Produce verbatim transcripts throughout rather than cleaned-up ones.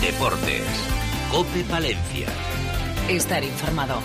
Deportes. COPE Palencia. Estar informado.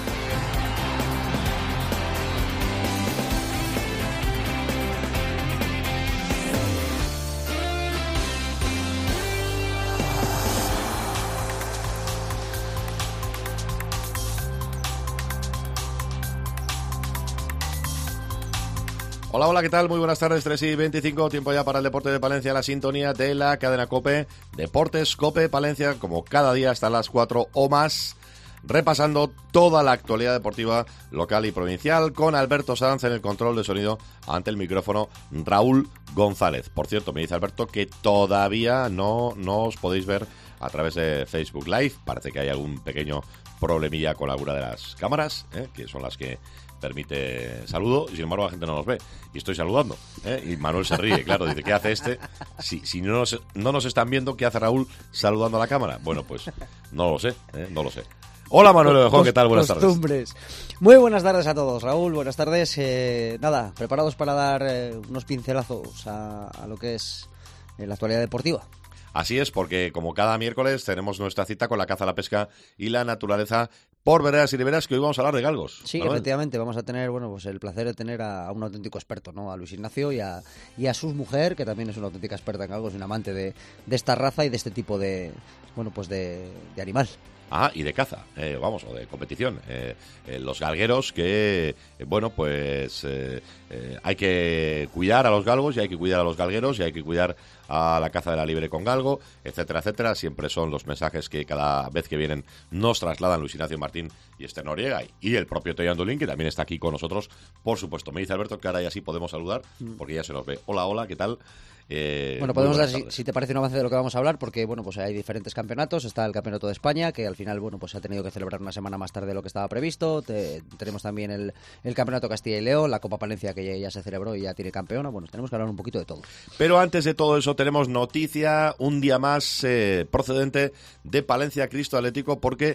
Hola, hola, ¿qué tal? Muy buenas tardes, tres y veinticinco, tiempo ya para el Deporte de Palencia, la sintonía de la cadena COPE, Deportes COPE Palencia, como cada día hasta las cuatro o más, repasando toda la actualidad deportiva local y provincial, con Alberto Sanz en el control de sonido, ante el micrófono Raúl González. Por cierto, me dice Alberto que todavía no, no os podéis ver a través de Facebook Live, parece que hay algún pequeño problemilla con alguna de las cámaras, ¿eh? que son las que permite saludo, y sin embargo la gente no nos ve y estoy saludando, ¿eh? Y Manuel se ríe, claro, dice, ¿qué hace este? Si, si no, nos, no nos están viendo, ¿qué hace Raúl saludando a la cámara? Bueno, pues no lo sé, ¿eh? no lo sé. Hola Manuel Ovejón, ¿qué tal? Buenas Costumbres. tardes. Muy buenas tardes a todos, Raúl, buenas tardes. Eh, nada, preparados para dar eh, unos pincelazos a, a lo que es eh, la actualidad deportiva. Así es, porque como cada miércoles tenemos nuestra cita con la caza, la pesca y la naturaleza por veredas y riberas, que hoy vamos a hablar de galgos. Sí, ¿no? Efectivamente, vamos a tener bueno pues el placer de tener a, a un auténtico experto, ¿no? A Luis Ignacio y a, y a su mujer, que también es una auténtica experta en galgos y un amante de, de esta raza y de este tipo de bueno pues de, de animal. Ah, y de caza, eh, vamos, o de competición. Eh, eh, los galgueros que, eh, bueno, pues eh, eh, hay que cuidar a los galgos y hay que cuidar a los galgueros y hay que cuidar a la caza de la liebre con galgo, etcétera, etcétera. Siempre son los mensajes que cada vez que vienen nos trasladan Luis Ignacio Martín y Esther Noriega y el propio Toyo Andolín, que también está aquí con nosotros, por supuesto. Me dice Alberto que ahora ya sí podemos saludar, porque ya se nos ve. Hola, hola, ¿qué tal? Eh, bueno, podemos dar, si, si te parece, un avance de lo que vamos a hablar, porque bueno, pues hay diferentes campeonatos. Está el Campeonato de España, que al final bueno, pues se ha tenido que celebrar una semana más tarde de lo que estaba previsto. Te, tenemos también el, el Campeonato Castilla y León, la Copa Palencia, que ya, ya se celebró y ya tiene campeona. Bueno, tenemos que hablar un poquito de todo. Pero antes de todo eso tenemos noticia, un día más eh, procedente de Palencia Cristo Atlético, porque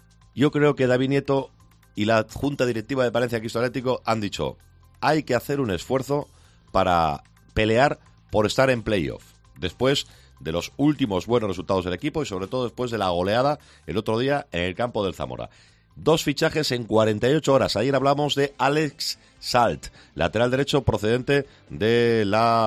yo creo que David Nieto y la Junta Directiva de Palencia Cristo Atlético han dicho, hay que hacer un esfuerzo para pelear por estar en playoff, después de los últimos buenos resultados del equipo y sobre todo después de la goleada el otro día en el campo del Zamora. Dos fichajes en cuarenta y ocho horas. Ayer hablamos de Alex Salt, lateral derecho procedente de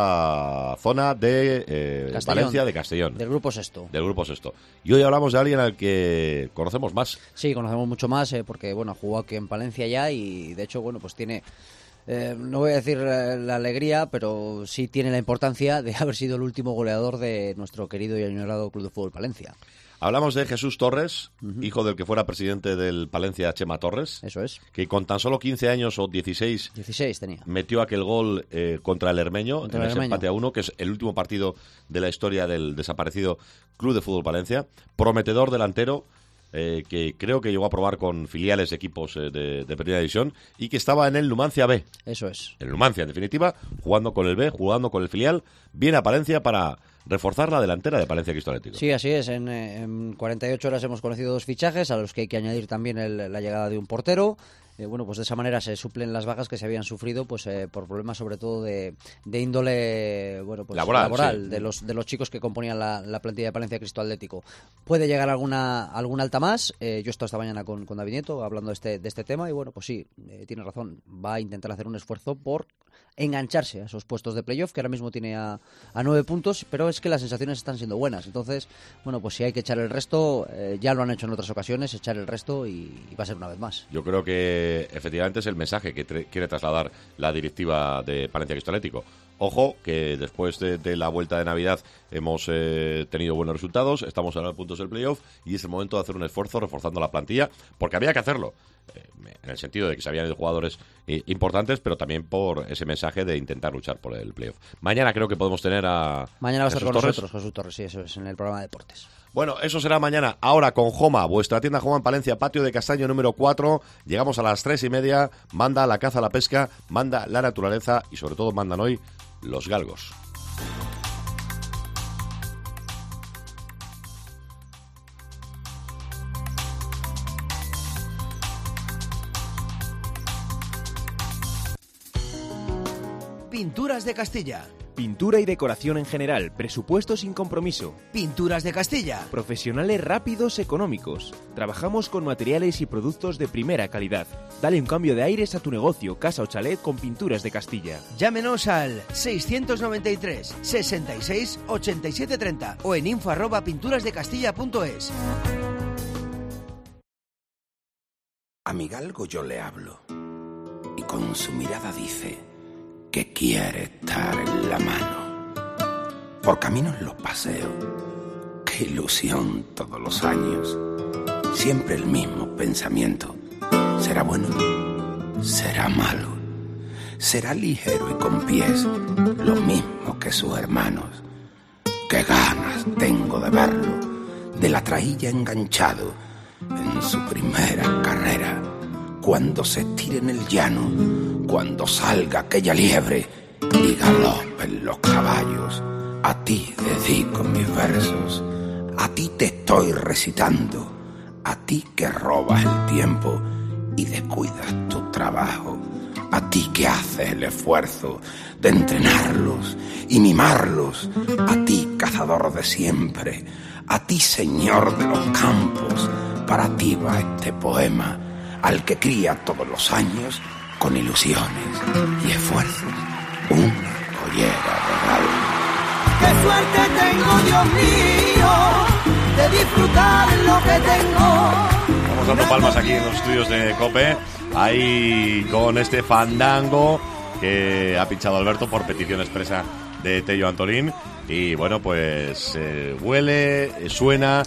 la zona de eh, Valencia, de Castellón. Del grupo sexto. Del grupo sexto. Y hoy hablamos de alguien al que conocemos más. Sí, conocemos mucho más, eh, porque bueno, jugó aquí en Palencia ya y de hecho, bueno, pues tiene... Eh, no voy a decir eh, la alegría, pero sí tiene la importancia de haber sido el último goleador de nuestro querido y añorado Club de Fútbol Palencia. Hablamos de Jesús Torres, uh-huh. hijo del que fuera presidente del Palencia, Chema Torres. Eso es. Que con tan solo quince años o dieciséis, dieciséis tenía. Metió aquel gol eh, contra el Hermeño, contra en el ese Hermeño. empate a uno, que es el último partido de la historia del desaparecido Club de Fútbol Palencia. Prometedor delantero. Eh, que creo que llegó a probar con filiales de equipos eh, de, de primera división y que estaba en el Numancia B. Eso es. El Numancia, en definitiva, jugando con el B, jugando con el filial, viene a Palencia para reforzar la delantera de Palencia Cristo Atlético. Sí, así es. En, en cuarenta y ocho horas hemos conocido dos fichajes, a los que hay que añadir también el, la llegada de un portero. Eh, bueno, pues de esa manera se suplen las bajas que se habían sufrido, pues eh, por problemas sobre todo de, de índole bueno pues laboral, laboral sí. de los de los chicos que componían la, la plantilla de Palencia Cristo Atlético. Puede llegar alguna alguna alta más. Eh, yo estoy esta mañana con, con David Nieto hablando de este de este tema y bueno, pues sí, eh, tiene razón. Va a intentar hacer un esfuerzo por engancharse a esos puestos de playoff, que ahora mismo tiene a, a nueve puntos, pero es que las sensaciones están siendo buenas. Entonces, bueno, pues si hay que echar el resto, eh, ya lo han hecho en otras ocasiones, echar el resto y, y va a ser una vez más. Yo creo que efectivamente es el mensaje que tre- quiere trasladar la directiva de Palencia Cristo Atlético. Ojo, que después de, de la vuelta de Navidad hemos eh, tenido buenos resultados, estamos a nueve puntos del playoff y es el momento de hacer un esfuerzo reforzando la plantilla, porque había que hacerlo. Eh, en el sentido de que se habían ido jugadores eh, importantes, pero también por ese mensaje de intentar luchar por el playoff. Mañana creo que podemos tener a Mañana va a estar con Torres. nosotros Jesús Torres, sí, eso es, en el programa de deportes. Bueno, eso será mañana. Ahora con Joma, vuestra tienda Joma en Palencia, Patio de Castaño número cuatro. Llegamos a las tres y media. Manda la caza, la pesca, manda la naturaleza y sobre todo mandan hoy los galgos. Pinturas de Castilla. Pintura y decoración en general, presupuesto sin compromiso. Pinturas de Castilla. Profesionales rápidos, económicos. Trabajamos con materiales y productos de primera calidad. Dale un cambio de aires a tu negocio, casa o chalet con Pinturas de Castilla. Llámenos al seiscientos noventa y tres, sesenta y seis, ochenta y siete treinta o en info arroba pinturasdecastilla punto es. A mi galgo yo le hablo y con su mirada dice que quiere estar en la mano. Por caminos los paseos, qué ilusión todos los años. Siempre el mismo pensamiento. ¿Será bueno? ¿Será malo? ¿Será ligero y con pies lo mismo que sus hermanos? Qué ganas tengo de verlo, de la traílla enganchado en su primera carrera. Cuando se estire en el llano, cuando salga aquella liebre y galopen los caballos, a ti dedico mis versos, a ti te estoy recitando, a ti que robas el tiempo y descuidas tu trabajo, a ti que haces el esfuerzo de entrenarlos y mimarlos, a ti cazador de siempre, a ti señor de los campos, para ti va este poema, al que cría todos los años con ilusiones y esfuerzos una collera regal. ¡Qué suerte tengo, Dios mío, de disfrutar lo que tengo! Estamos dando palmas aquí en los estudios de COPE, ahí con este fandango que ha pinchado Alberto por petición expresa de Tello Antolín. Y bueno, pues eh, huele, eh, suena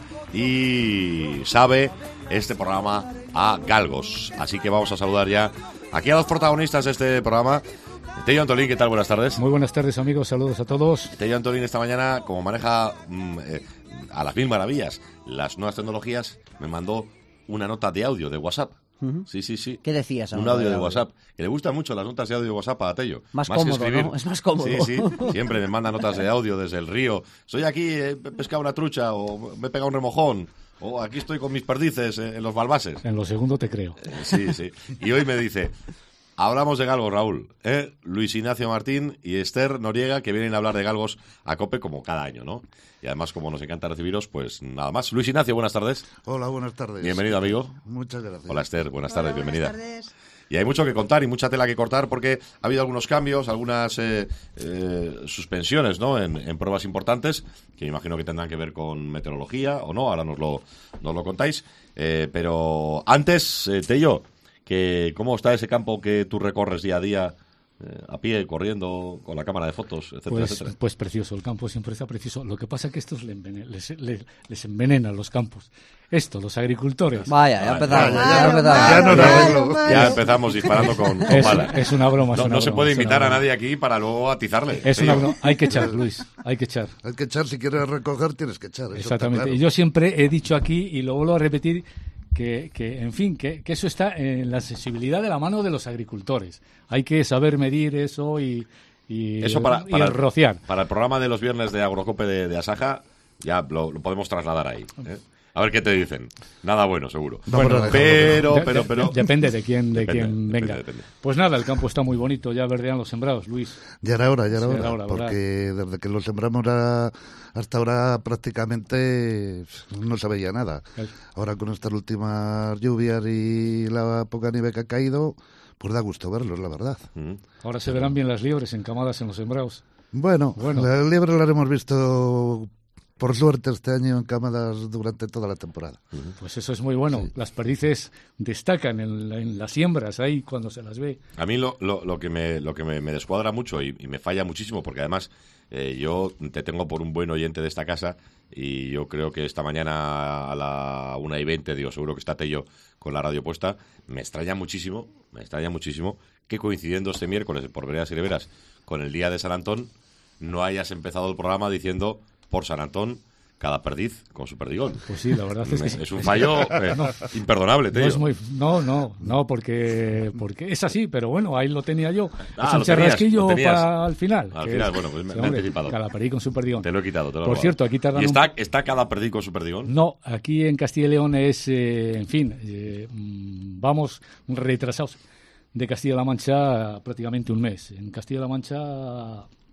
y sabe este programa a galgos. Así que vamos a saludar ya aquí a los protagonistas de este programa. Tello Antolín, ¿qué tal? Buenas tardes. Muy buenas tardes, amigos. Saludos a todos. Tello Antolín esta mañana, como maneja mm, eh, a las mil maravillas las nuevas tecnologías, me mandó una nota de audio de WhatsApp. Uh-huh. Sí, sí, sí. ¿Qué decías? Un audio de WhatsApp. Que le gustan mucho las notas de audio de WhatsApp a Tello. Más, más cómodo, ¿no? Es más cómodo. Sí, sí. Siempre me manda notas de audio desde el río. Soy aquí, he pescado una trucha o me he pegado un remojón. O aquí estoy con mis perdices eh, en los balbases. En lo segundo te creo. Eh, sí, sí. Y hoy me dice, hablamos de galgos, Raúl. ¿eh? Luis Ignacio Martín y Esther Noriega, que vienen a hablar de galgos a COPE como cada año, ¿no? Y además, como nos encanta recibiros, pues nada más. Luis Ignacio, buenas tardes. Hola, buenas tardes. Bienvenido, amigo. Muchas gracias. Hola, Esther, buenas tardes, Hola, bienvenida. Buenas tardes. Y hay mucho que contar y mucha tela que cortar porque ha habido algunos cambios, algunas eh, eh, suspensiones, ¿no? En, en pruebas importantes que me imagino que tendrán que ver con meteorología o no, ahora nos lo, nos lo contáis. Eh, pero antes, eh, Tello, que ¿cómo está ese campo que tú recorres día a día? Eh, a pie, corriendo, con la cámara de fotos, etcétera, pues, etcétera. Pues precioso, el campo siempre está precioso. Lo que pasa es que estos les, envenen, les, les, les envenenan los campos. Esto, los agricultores. Vaya, ya empezamos. Ya, ya, empezamos. ya no arreglo. Ya empezamos disparando con, con Es, bala. es una broma. Es No, una no se broma, puede es una invitar a broma. nadie aquí para luego atizarle. Es Tello. una broma. Hay que echar, Luis. Hay que echar. Hay que echar, si quieres recoger, tienes que echar. Eso Exactamente. está claro. Y yo siempre he dicho aquí, y lo vuelvo a repetir, que, que en fin, que, que eso está en la sensibilidad de la mano de los agricultores. Hay que saber medir eso y, y, Eso para, y para, rociar. para el programa de los viernes de Agrocope de, de Asaja, ya lo, lo podemos trasladar ahí. ¿eh? A ver qué te dicen. Nada bueno, seguro. Vamos Bueno, a dejarlo. pero, De- pero, de- pero... Depende de quién, de Depende, quién depende, venga. depende. Pues nada, el campo está muy bonito, ya verdean los sembrados, Luis. Ya era hora, ya era Sí, hora. era hora, porque desde que lo sembramos a- hasta ahora prácticamente no se veía nada. El- Ahora con estas últimas lluvias y la poca nieve que ha caído, pues da gusto verlos, la verdad. Mm. Ahora se verán bien las liebres encamadas en los sembrados. Bueno, Bueno. las liebres las hemos visto, por suerte, este año encamadas durante toda la temporada. Pues eso es muy bueno. Sí. Las perdices destacan en, la- en las siembras ahí cuando se las ve. A mí lo, lo, lo que me lo que me, me descuadra mucho y, y me falla muchísimo, porque además eh, yo te tengo por un buen oyente de esta casa y yo creo que esta mañana a la una y veinte, digo, seguro que está Tello con la radio puesta, me extraña muchísimo, me extraña muchísimo que coincidiendo este miércoles por Veredas y Riberas con el día de San Antón, no hayas empezado el programa diciendo por San Antón cada perdiz con su perdigón. Pues sí, la verdad es que sí. Es un fallo eh, No. imperdonable, No, Tello. es muy, no, no, no, porque, porque es así, pero bueno, ahí lo tenía yo. Ah, es un lo tenías, chasquillo lo tenías. para al final. Al que final, es- bueno, pues me- sí, me he hombre, anticipado. Calaperí con su perdigón. Te lo he quitado, te lo he Por robado. cierto, aquí tardan ¿Y un- está, está cada perdiz con su perdigón? No, aquí en Castilla y León es, eh, en fin, eh, mm, vamos retrasados de Castilla-La Mancha prácticamente un mes. En Castilla-La Mancha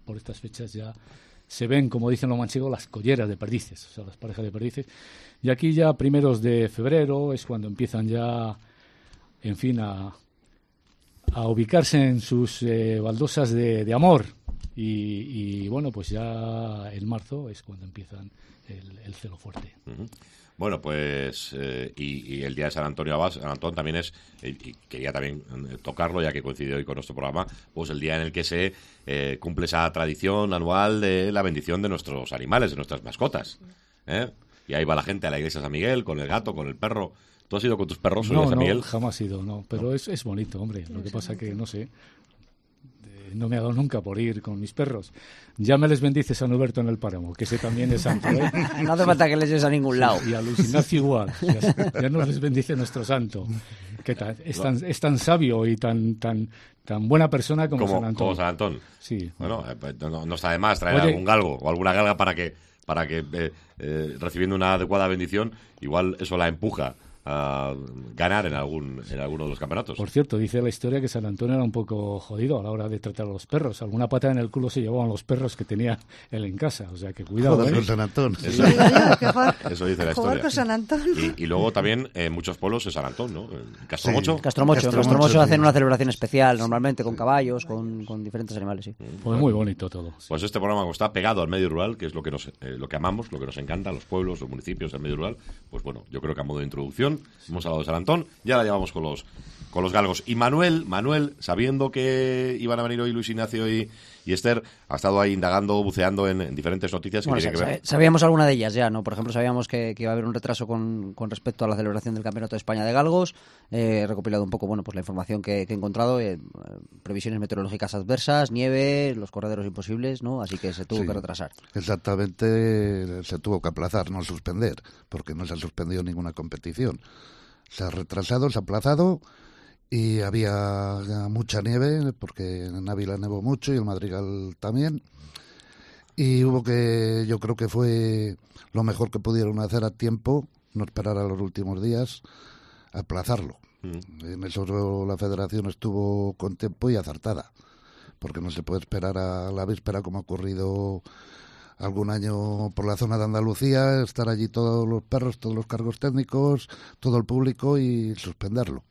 por estas fechas ya se ven, como dicen los manchegos, las colleras de perdices, o sea, las parejas de perdices. Y aquí ya primeros de febrero es cuando empiezan ya, en fin, a, a ubicarse en sus eh, baldosas de, de amor. Y, y bueno, pues ya en marzo es cuando empiezan el, el celo fuerte. Uh-huh. Bueno, pues eh, y, y el día de San Antonio Abad, San Antón también es, eh, y quería también eh, tocarlo ya que coincide hoy con nuestro programa, pues el día en el que se eh, cumple esa tradición anual de la bendición de nuestros animales, de nuestras mascotas, ¿eh? Y ahí va la gente a la iglesia de San Miguel con el gato, con el perro. ¿Tú has ido con tus perros a No, San no, Miguel? jamás he ido, no, pero no. Es, es bonito, hombre. Lo que pasa que, no sé, no me ha dado nunca por ir con mis perros. Ya me les bendice San Huberto en el Páramo, que ese también es santo, ¿eh? No hace falta que les lleves a ningún lado. Sí, y a Luis Ignacio igual. Ya, ya nos les bendice nuestro santo. ¿Qué tal? Es tan, es tan sabio y tan tan tan buena persona como, como San Antón. Como San Antón. Sí. Bueno, eh, pues no, no está de más traer Oye, algún galgo o alguna galga para que, para que eh, eh, recibiendo una adecuada bendición, igual eso la empuja a ganar en algún en alguno de los campeonatos. Por cierto, dice la historia que San Antonio era un poco jodido a la hora de tratar a los perros. Alguna pata en el culo se llevaban los perros que tenía él en casa. O sea, que cuidado. Joder, ¿eh? con San Antón. Eso, Digo yo, que jugar, eso dice la jugar historia. con San Antón. Y, y luego también en muchos pueblos es San Antón, ¿no? En Castromocho. Sí. Castromocho, Castromocho, Castromocho sí. hacen una celebración especial, normalmente con caballos, con, con diferentes animales, sí. Pues muy bonito todo. Sí. Pues este programa está pegado al medio rural, que es lo que nos, eh, lo que amamos, lo que nos encanta, los pueblos, los municipios, el medio rural. Pues bueno, yo creo que a modo de introducción hemos hablado de San Antón, ya la llevamos con los con los galgos. Y Manuel, Manuel, sabiendo que iban a venir hoy Luis Ignacio y, y Esther, ha estado ahí indagando, buceando en, en diferentes noticias que Bueno, tienen que ver. sabíamos alguna de ellas ya, ¿no? Por ejemplo, sabíamos que, que iba a haber un retraso con, con respecto a la celebración del Campeonato de España de Galgos. Eh, he recopilado un poco, bueno, pues la información que, que he encontrado. Eh, previsiones meteorológicas adversas, nieve, los correderos imposibles, ¿no? Así que se tuvo Sí, que retrasar. Exactamente, se tuvo que aplazar, no suspender, porque no se ha suspendido ninguna competición. Se ha retrasado, se ha aplazado y había mucha nieve, porque en Ávila nevó mucho y el Madrigal también. Y hubo que, yo creo que fue lo mejor que pudieron hacer a tiempo, no esperar a los últimos días, aplazarlo. Mm. En eso la federación estuvo con tiempo y acertada, porque no se puede esperar a la víspera como ha ocurrido algún año por la zona de Andalucía, estar allí todos los perros, todos los cargos técnicos, todo el público y suspenderlo.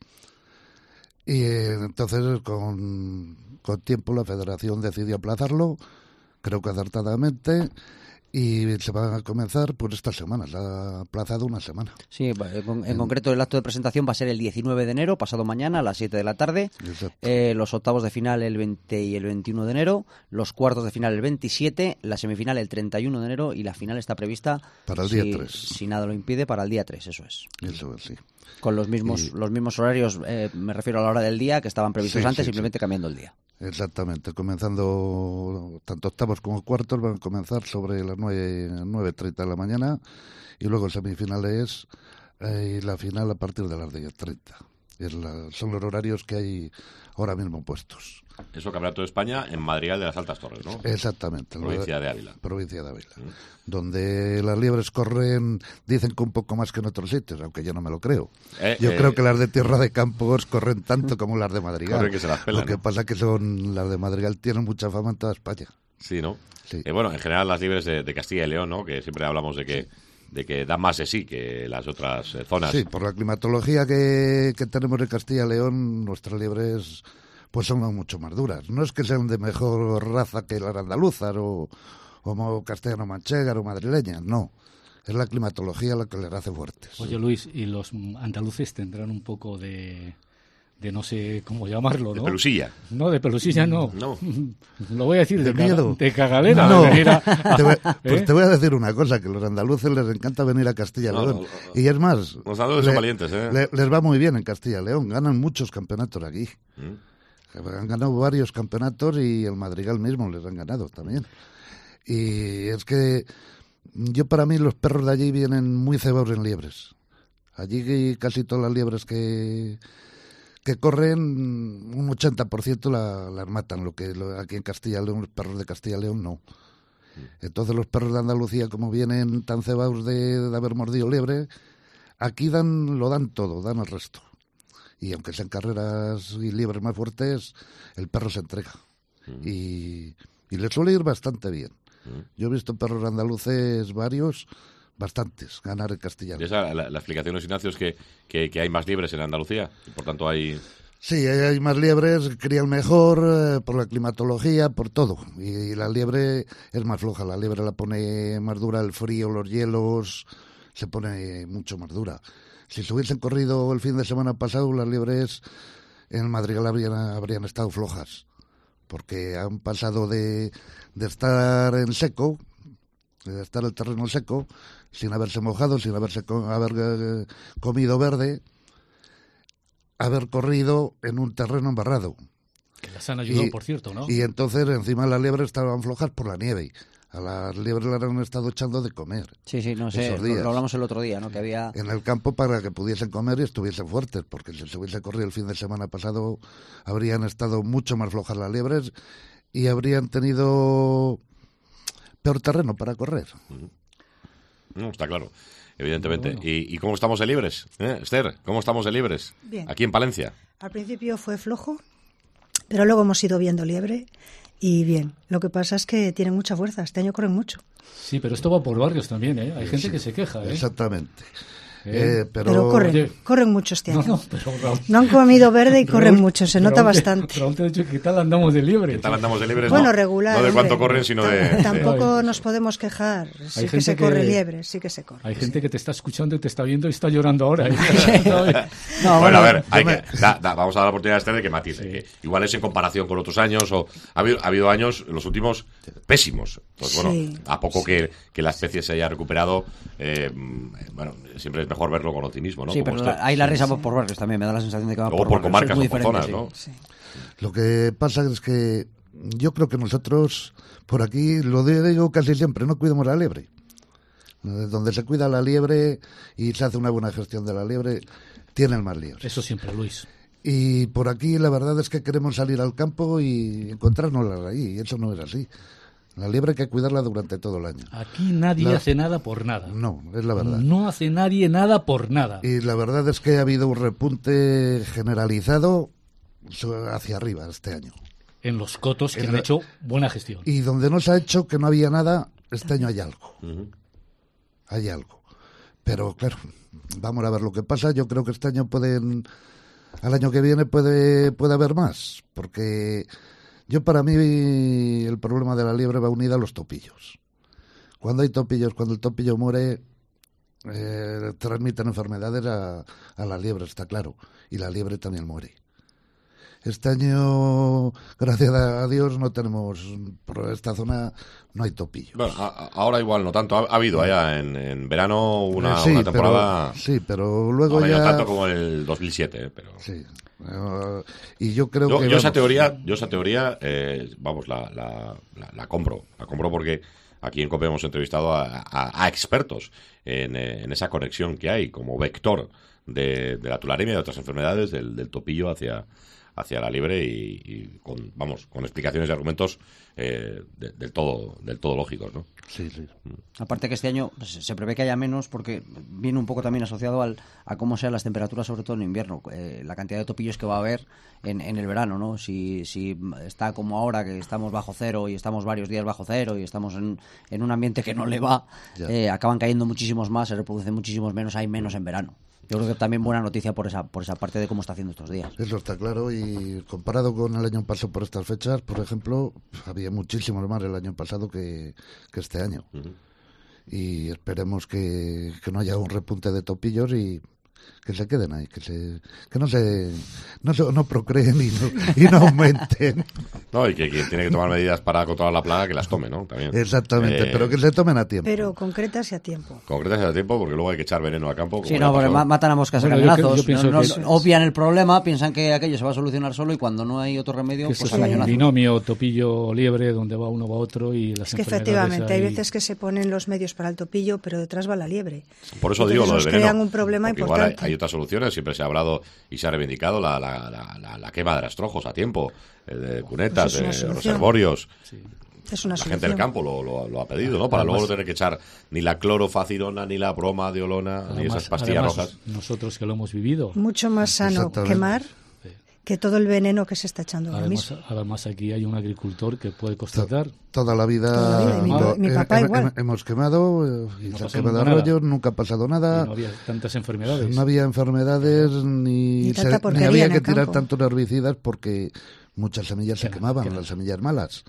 Y eh, entonces con, con tiempo la federación decidió aplazarlo, creo que acertadamente, y se va a comenzar pues esta semana, se ha aplazado una semana. Sí, en, en concreto el acto de presentación va a ser el diecinueve de enero, pasado mañana, a las siete de la tarde. Eh, los octavos de final el veinte y el veintiuno de enero, los cuartos de final el veintisiete, la semifinal el treinta y uno de enero y la final está prevista, para el si, día tres. Si nada lo impide, para el día tres, eso es. Eso es, sí. Con los mismos y... los mismos horarios, eh, me refiero a la hora del día, que estaban previstos sí, antes, sí, simplemente sí. cambiando el día. Exactamente, comenzando tanto octavos como cuartos van a comenzar sobre las nueve treinta de la mañana y luego semifinales eh, y la final a partir de las diez treinta. Es la, son los horarios que hay ahora mismo puestos. Eso, Campeonato de España en Madrigal de las Altas Torres, ¿no? Exactamente. Provincia de Ávila. Provincia de Ávila. Mm. Donde las liebres corren, dicen que un poco más que en otros sitios, aunque yo no me lo creo. Eh, yo eh, creo que las de Tierra de Campos corren tanto como las de Madrigal. Corren que se las pelan, lo que ¿no? pasa que son las de Madrigal tienen mucha fama en toda España. Sí, ¿no? Sí. Eh, bueno, en general las liebres de, de Castilla y León, ¿no? Que siempre hablamos de que... Sí. de que da más de sí que las otras eh, zonas. Sí, por la climatología que, que tenemos en Castilla y León, nuestras liebres pues son mucho más duras. No es que sean de mejor raza que las andaluzas o, o castellano-manchegas o madrileñas, no. Es la climatología la que les hace fuertes. Oye, Luis, ¿y los andaluces tendrán un poco de... de no sé cómo llamarlo, ¿no? De pelusilla. No, de pelusilla no. No. Lo voy a decir de, de miedo. Caga, de cagalera. No. De venir a, te voy, pues ¿eh? te voy a decir una cosa, que a los andaluces les encanta venir a Castilla y León. No, no, no. Y es más... Los andaluces son valientes, ¿eh? Le, les va muy bien en Castilla y León. Ganan muchos campeonatos aquí. ¿Mm? Han ganado varios campeonatos y el Madrigal mismo les han ganado también. Y es que yo para mí los perros de allí vienen muy cebados en liebres. Allí casi todas las liebres que... que corren, un ochenta por ciento la, las matan, lo que lo, aquí en Castilla y León, los perros de Castilla y León no. Entonces los perros de Andalucía, como vienen tan cebados de, de haber mordido liebre, aquí dan lo dan todo, dan el resto. Y aunque sean carreras y liebres más fuertes, el perro se entrega. Mm. Y, Y le suele ir bastante bien. Yo he visto perros andaluces varios, bastantes, ganar en castellano. Y esa, la, la explicación, Ignacio, es que, que, que hay más liebres en Andalucía, y por tanto hay... Sí, hay más liebres, crían mejor eh, por la climatología, por todo. Y, y la liebre es más floja, la liebre la pone más dura, el frío, los hielos, se pone mucho más dura. Si se hubiesen corrido el fin de semana pasado, las liebres en el Madrigal habrían, habrían estado flojas, porque han pasado de, de estar en seco, de estar el terreno seco, sin haberse mojado, sin haberse co- haber eh, comido verde, haber corrido en un terreno embarrado. Que las han ayudado, Y- por cierto, ¿no? Y entonces encima las liebres estaban flojas por la nieve. A las liebres las han estado echando de comer. Sí, sí, no sé, esos lo, días. lo hablamos el otro día, ¿no? Que había... En el campo para que pudiesen comer y estuviesen fuertes, porque si se hubiese corrido el fin de semana pasado habrían estado mucho más flojas las liebres y habrían tenido peor terreno para correr. No, está claro, evidentemente. Bueno. ¿Y, ¿Y cómo estamos de libres? ¿Eh? Esther, ¿cómo estamos de libres? Bien. Aquí en Palencia. Al principio fue flojo, pero luego hemos ido viendo liebre y bien. Lo que pasa es que tienen mucha fuerza. Este año corren mucho. Sí, pero esto va por barrios también, ¿eh? Hay gente Sí, que se queja, ¿eh? Exactamente. Eh, Eh, pero, Pero corren, Oye. corren mucho este No, año. no, pero Raúl... No han comido verde y corren Raúl- mucho, se nota Raúl te- bastante. Raúl te ha dicho, ¿qué tal andamos de liebre? ¿Qué tal andamos de libres? Bueno, no, regular. No de cuánto hombre. corren, sino de... Tam- de- Tampoco nos podemos quejar. Sí Hay que gente se corre que- liebre, sí que se corre. Hay gente que te está escuchando y te está viendo y está llorando ahora. ¿eh? No, bueno, a ver, yo hay me- que, da- da- vamos a dar la oportunidad a Esther de que matice. Sí. Que igual es en comparación con otros años, o ha habido, ha habido años, los últimos, pésimos. Pues bueno, Sí, a poco que, que la especie se haya recuperado, eh, bueno, siempre es mejor verlo con optimismo, ¿no? Sí, Como pero Esther. la- ahí la risa va por barrios también, me da la sensación de que va Luego por por barrios. comarcas Es muy o por diferente, zonas, sí. ¿no? Sí. Lo que pasa es que yo creo que nosotros, por aquí, lo digo casi siempre, no cuidamos la liebre. Eh, Donde se cuida la liebre y se hace una buena gestión de la liebre, tienen más liebres. Eso siempre, Luis. Y por aquí la verdad es que queremos salir al campo y encontrárnoslas ahí, y eso no es así. La liebre hay que cuidarla durante todo el año. Aquí nadie La- hace nada por nada. No, es la verdad. No hace nadie nada por nada. Y la verdad es que ha habido un repunte generalizado so- hacia arriba este año. En los cotos que En han la- hecho buena gestión. Y donde no se ha hecho que no había nada, este año hay algo. Ujú. Hay algo. Pero claro, vamos a ver lo que pasa. Yo creo que este año pueden, al año que viene puede, puede haber más. Porque yo para mí el problema de la liebre va unido a los topillos. Cuando hay topillos, cuando el topillo muere, eh, transmiten enfermedades a, a la liebre, está claro. Y la liebre también muere. Este año, gracias a Dios, no tenemos, por esta zona no hay topillos. Bueno, a- a- ahora igual no tanto. Ha, ha habido allá en, en verano una, Eh, sí, una temporada... Pero, sí, pero luego ahora ya... no tanto como el dos mil siete, eh, pero... Sí. Eh, y yo creo Yo, que... yo esa vamos, teoría, yo esa teoría, eh, vamos, la, la, la, la compro, la compro porque aquí en COPE hemos entrevistado a, a- a expertos en, eh, en esa conexión que hay como vector de, de la tularemia y de otras enfermedades del, del topillo hacia, hacia la liebre y, y con, vamos, con explicaciones y argumentos eh, de- del todo, del todo lógicos, ¿no? Sí, sí. Aparte que este año pues, se prevé que haya menos porque viene un poco también asociado al, a cómo sean las temperaturas, sobre todo en invierno, eh, la cantidad de topillos que va a haber en, en el verano, ¿no? Si, si está como ahora que estamos bajo cero y estamos varios días bajo cero y estamos en, en un ambiente que no le va, Ya. eh, acaban cayendo muchísimos más, se reproducen muchísimos menos, hay menos en verano. Yo creo que también buena noticia por esa por esa parte de cómo está haciendo estos días. Eso está claro y comparado con el año pasado por estas fechas, por ejemplo, había muchísimos más el año pasado que, que este año. Y esperemos que, que no haya un repunte de topillos y que se queden ahí, que se que no se no, se- no procreen y no, y no aumenten. No, y que quien tiene que tomar medidas para controlar la plaga, que las tome, ¿no? También. Exactamente, Eh, pero que se tomen a tiempo. Pero concretas y a tiempo. Concretas a tiempo, porque luego hay que echar veneno a campo. como Sí, ya no, porque pasó. ma- matan a moscas a Bueno, yo creo- cañonazos, yo pienso no- que no- es- obvian el problema, piensan que aquello se va a solucionar solo y cuando no hay otro remedio, Que pues ese a es un cañonazos. binomio topillo-liebre donde va uno va otro y las Es que enfermedades efectivamente hay ahí- veces que se ponen los medios para el topillo, pero detrás va la liebre. Por eso Entonces digo lo del nos veneno. crean un problema porque igual hay, importante. hay otras soluciones. Siempre se ha hablado y se ha reivindicado la, la, la, la, la quema de rastrojos a tiempo, eh, de cunetas, Pues es una de solución. reservorios. Es una La gente solución. del campo lo, lo, lo ha pedido, ¿no? Para Además- luego no tener que echar ni la clorofacirona, ni la broma de olona, ni Además- esas pastillas además, rojas. nosotros que lo hemos vivido, Mucho más sano Exactamente. quemar que todo el veneno que se está echando ahora Además, mismo. además aquí hay un agricultor que puede constatar. Toda la vida, Toda la vida, mi, lo- mi he- papá he- igual. hemos quemado eh, y No se han pasó quemado nunca nada. arroyos, nunca ha pasado Y nada. no había tantas enfermedades. No había enfermedades ni, Ni se- tanta ni porquería había en que el tirar campo. tantos herbicidas porque muchas semillas se Claro, quemaban, claro. las semillas malas.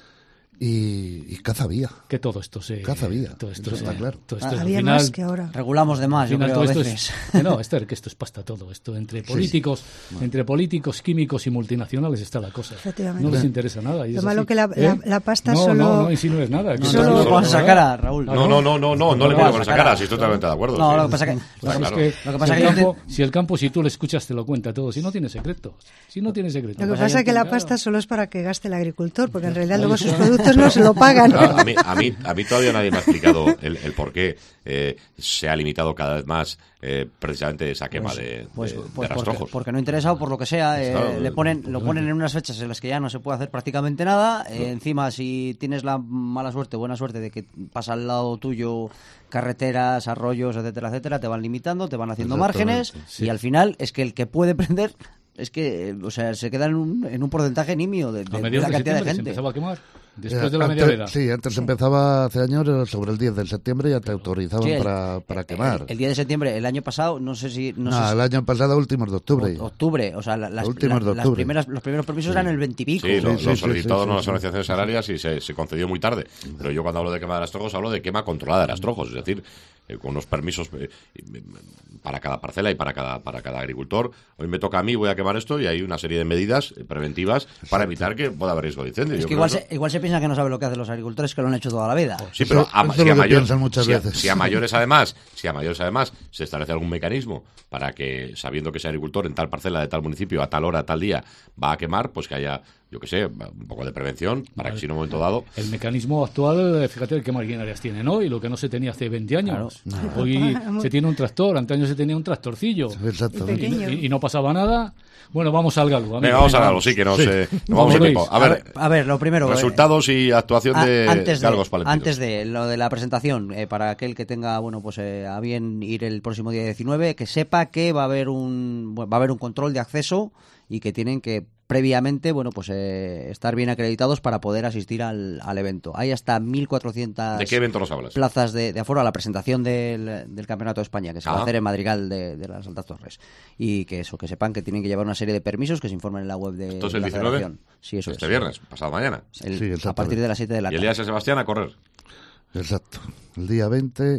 Y, y caza había. Que todo esto se... Caza había, Todo esto eso se- está claro. todo esto, Ah, al había final- más que ahora. Regulamos de más, Al yo final creo, todo a esto veces. es, que no, Esther, que esto es pasta todo. Esto entre políticos, entre políticos, químicos y multinacionales está la cosa. Efectivamente. No les interesa nada. y Lo es malo así. que la- ¿Eh? la- la pasta no, solo- No, no insinúes nada. que No, solo- no, no, solo- con esa cara, Raúl. No, no, no, no, no, no le pongo con esa cara, sí, estoy totalmente de acuerdo. No, sí. lo que pasa que... Claro, Claro. es que Lo que pasa si, que el yo campo, si el campo, si tú le escuchas, te lo cuenta todo. Si no tiene secretos. Si no tiene secretos. Lo que pasa pasa es que la claro. pasta solo es para que gaste el agricultor, porque en realidad luego sus productos no se lo pagan. Claro, a, mí, a, mí, a mí todavía nadie me ha explicado el, el por qué eh, se ha limitado cada vez más eh, precisamente esa quema Pues, de, pues, de, pues de porque, rastrojos. porque no interesa o por lo que sea, eh, Claro, le ponen, lo totalmente. ponen en unas fechas en las que ya no se puede hacer prácticamente nada. eh, encima, si tienes la mala suerte, buena suerte de que pasa al lado tuyo carreteras, arroyos, etcétera, etcétera, te van limitando, te van haciendo márgenes y al final es que el que puede prender es que, eh, o sea, se queda en un, en un porcentaje nimio de, de- A de mediados la de cantidad de septiembre se gente. empezaba a quemar. Después Eh, de la antes- media veda. Sí, antes empezaba hace años, eh, sobre el diez de septiembre ya te autorizaban Sí, el- para, para quemar. El, el día de septiembre, el año pasado, no sé si... No No, sé si- el año pasado, últimos de octubre. o- octubre, o sea, la- las, Últimos de la- las octubre. primeras, los primeros permisos eran el veintipico. Sí, lo, Sí, lo sí, solicitados sí, no sí, las sí. organizaciones agrarias y se, se concedió muy tarde. Pero yo cuando hablo de quema de rastrojos hablo de quema controlada de rastrojos, es decir, eh, con unos permisos eh, eh, para cada parcela y para cada para cada agricultor. Hoy me toca a mí, voy a quemar esto y hay una serie de medidas eh, preventivas para evitar que pueda haber riesgo de incendio. Es Yo que creo igual eso- se, igual se piensa que no sabe lo que hacen los agricultores, que lo han hecho toda la vida. Sí, pero Eso- a, eso es si, lo a que mayor- piensan muchas si a- veces. si a mayores además, si a mayores además se establece algún mecanismo para que, sabiendo que ese agricultor en tal parcela de tal municipio a tal hora, a tal día va a quemar, pues que haya, yo que sé, un poco de prevención para que si en un momento dado El mecanismo actual, eh, fíjate qué maquinarias tiene, ¿no? Y lo que no se tenía hace veinte años. Hoy se tiene un tractor, antaño se tenía un tractorcillo. Exactamente. Y pequeño. Y, y no pasaba nada. Bueno, vamos al galgo. venga, vamos a algo, sí que no sé, no vamos a Luis, tiempo. A A ver, ver, a ver, lo primero... eh, resultados y actuación a- de antes de, galgos palentinos. antes de lo de la presentación, eh, para aquel que tenga, bueno, pues eh, a bien ir el próximo día diecinueve, que sepa que va a haber un bueno, va a haber un control de acceso y que tienen que previamente, bueno, pues eh, estar bien acreditados para poder asistir al, al evento. Hay hasta mil cuatrocientas ¿De qué evento nos hablas? plazas de, de aforo a la presentación del, del Campeonato de España, que se va Ah. a hacer en Madrigal de, de las Altas Torres. Y que eso, que sepan que tienen que llevar una serie de permisos que se informen en la web de, ¿Esto es de el la diecinueve? Federación. Sí, eso Este es. viernes, pasado mañana. El- Sí, a exactamente. partir de las siete de la Y el tarde. día de San Sebastián a correr. Exacto. El día veinte,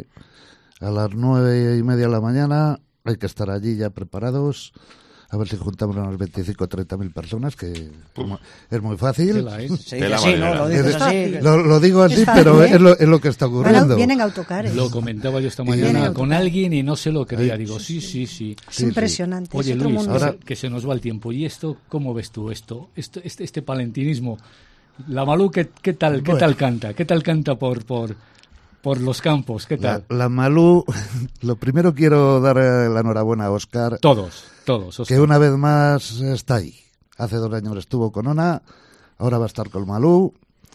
a las nueve y media de la mañana, hay que estar allí ya preparados. A ver si juntamos unas veinticinco o treinta mil personas, que Pum. es muy fácil. Tela, ¿eh? Se dice Tela así, ¿no? marinera. Lo dices Es así. fácil. Lo, lo digo así, Es fácil, pero ¿eh? es, lo, es lo que está Van a- ocurriendo. vienen autocares. Lo comentaba yo esta Vienen mañana a con tocar. alguien y no se lo creía. Digo, sí, sí, sí. Es sí. impresionante. Oye, es otro Luis, mundo. que, ahora- se, que se nos va el tiempo. ¿Y esto cómo ves tú esto? esto este, este palentinismo. La Malú, ¿qué, qué tal qué Bueno. tal canta? ¿Qué tal canta por por por los campos? ¿Qué La, tal? la Malú, lo primero quiero dar eh, la enhorabuena a Óscar, Todos, todos. Oscar. que una vez más está ahí. Hace dos años estuvo con Ona, ahora va a estar con Malú.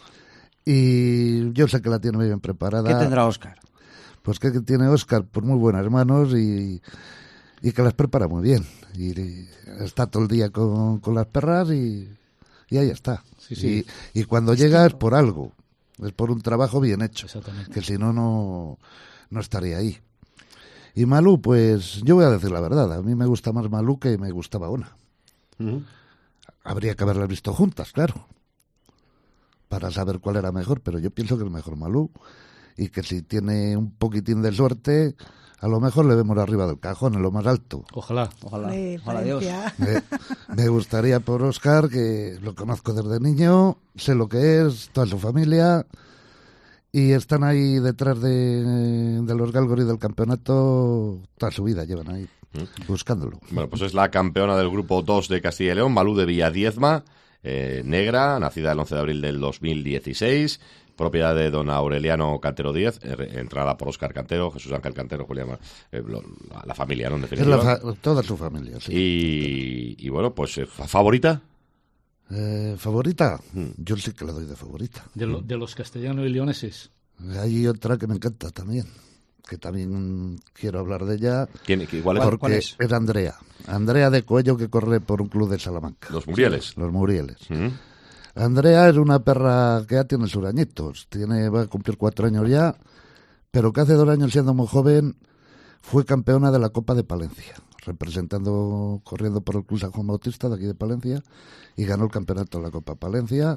Y yo sé que la tiene muy bien preparada. ¿Qué tendrá Óscar? Pues que tiene Óscar por muy buenas manos y, y que las prepara muy bien. Y, y está todo el día con, con las perras y, y ahí está. Sí, sí. Y, y cuando llega es por algo, es por un trabajo bien hecho, Exactamente. que si no, no no estaría ahí. Y Malú, pues yo voy a decir la verdad, a mí me gusta más Malú que me gustaba Ona. Habría que haberlas visto juntas, claro, para saber cuál era mejor, pero yo pienso que es mejor Malú y que si tiene un poquitín de suerte, a lo mejor le vemos arriba del cajón, en lo más alto. Ojalá. Ojalá, Hombre, ojalá Dios. Valencia. Me, me gustaría por Óscar, que lo conozco desde niño, sé lo que es, toda su familia, y están ahí detrás de, de los galgos y del campeonato, toda su vida llevan ahí, buscándolo. Bueno, pues es la campeona del grupo dos de Castilla y León, Malú de Villadiezma, eh, negra, nacida el once de abril del dos mil dieciséis, propiedad de don Aureliano Cantero Díez, eh, entrada por Óscar Cantero, Jesús Ángel Cantero, Julián, eh, lo- la, la familia, ¿no? En Es definitiva. la fa- toda su familia, sí. y, y bueno, pues eh, fa- favorita. Eh, ¿Favorita? Hmm. Yo sí que la doy de favorita. De, lo- de los castellanos y leoneses. Hay otra que me encanta también, que también quiero hablar de ella. ¿Quién, igual es? Porque ¿Cuál es? es Andrea. Andrea de Coello, que corre por un club de Salamanca. Los Murieles. Sí, los Murieles. Uh-huh. Andrea es una perra que ya tiene sus añitos. Tiene, va a cumplir cuatro años ya, pero que hace dos años, siendo muy joven, fue campeona de la Copa de Palencia, representando, corriendo por el Club San Juan Bautista de aquí de Palencia, y ganó el campeonato de la Copa Palencia.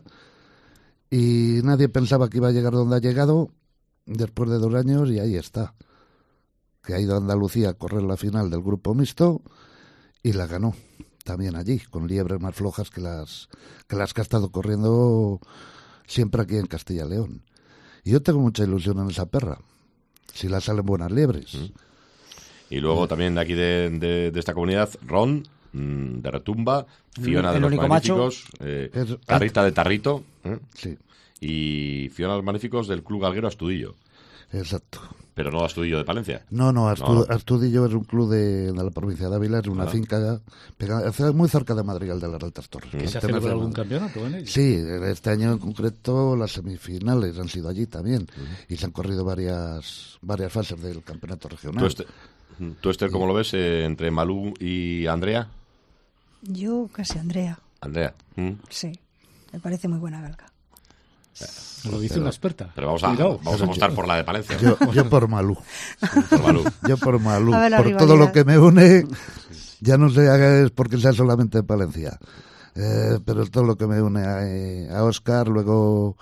Y nadie pensaba que iba a llegar donde ha llegado después de dos años, y ahí está. Que ha ido a Andalucía a correr la final del grupo mixto y la ganó también allí, con liebres más flojas que las que las que ha estado corriendo siempre aquí en Castilla y León. Y yo tengo mucha ilusión en esa perra, si la salen buenas liebres. Mm. Y luego también de aquí de, de, de esta comunidad, Ron, mmm, de Retumba, Fiona el de los Magníficos, eh, Es- Carrita de Tarrito, ¿eh? Sí, y Fiona de los Magníficos del Club Galguero Astudillo, exacto. pero no Astudillo de Palencia. No, no, Astu- No. Astudillo es un club de, de la provincia de Ávila, es una Ah. finca pegada, muy cerca de Madrigal de las Altas Torres. ¿Que ¿Que se ha Pertenece celebrado a- algún campeonato en ello? Sí, este año en concreto las semifinales han sido allí también, y se han corrido varias varias fases del campeonato regional. ¿Tú, este, ¿Tú, Esther, cómo lo ves eh, entre Malú y Andrea? Yo casi Andrea, Andrea. ¿Mm? sí. Me parece muy buena galga. Lo dice una experta. Pero vamos a, Cuidado. vamos a apostar por la de Palencia. Yo, yo por Malú, Por Malú. yo por Malú, A ver la por rivalidad. todo lo que me une, ya no sé a- es porque sea solamente de Palencia, eh, pero todo lo que me une a, eh, a Óscar, luego